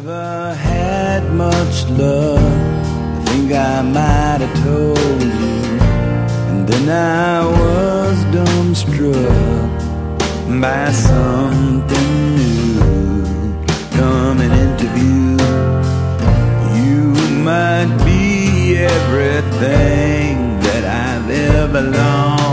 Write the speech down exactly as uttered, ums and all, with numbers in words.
never had much love. I think I might have told you. And then I was dumbstruck by something new coming into view. You might be everything that I've ever longed